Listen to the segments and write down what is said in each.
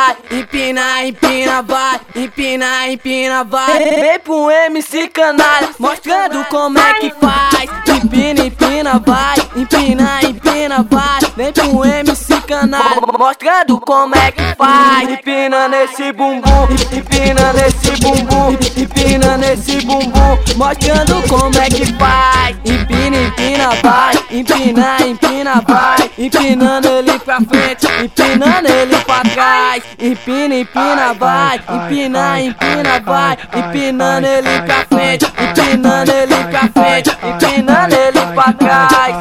vai, empina, empina, vai, empina, empina, vai. Vem pro MC Canalha, mostrando como é que faz. Empina, empina, vai, empina, empina, vai. Vem pro MC Canalha, mostrando como é que faz. Empina nesse bumbum, empina nesse bumbum, empina nesse bumbum, mostrando como é que faz. Empina, empina, vai, empina, empina, vai. Empinando ele pra frente, empinando ele pra trás. Empina, empina, vai, empina, empina, vai. Empinando ele pra frente, empinando ele pra frente, empinando ele pra trás.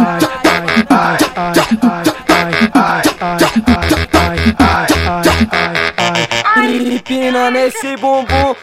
Empina nesse bumbum.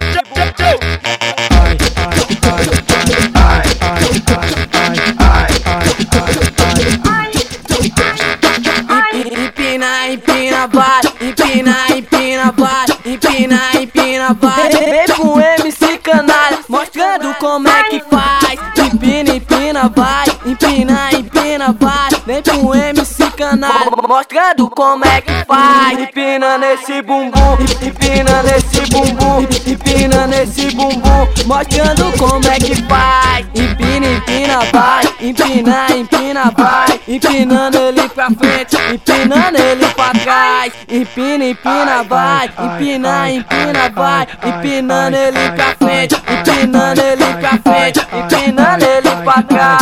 Empina, empina, vai, empina, empina, vai, empina, empina, vai. Vem pro MC Canalha, mostrando como é que faz. Empina, empina, vai, empina, empina, vai. Vem pro MC Canalha, mostrando como é que faz. Empina nesse bumbum, empina nesse bumbum, empina nesse bumbum, mostrando como é que faz. Empina, empina, vai, empina, empina, vai. Empinando ele pra frente, empinando ele pra trás. Empina, empina, vai, empina, empina, vai. Empinando ele pra frente, empinando ele pra frente, empinando ele pra trás.